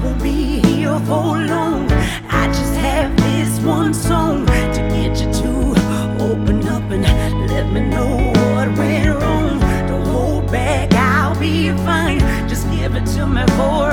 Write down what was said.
won't be here for long. I just have this one song to get you to open up and let me know what went wrong. Don't hold back, I'll be fine. Just give it to me for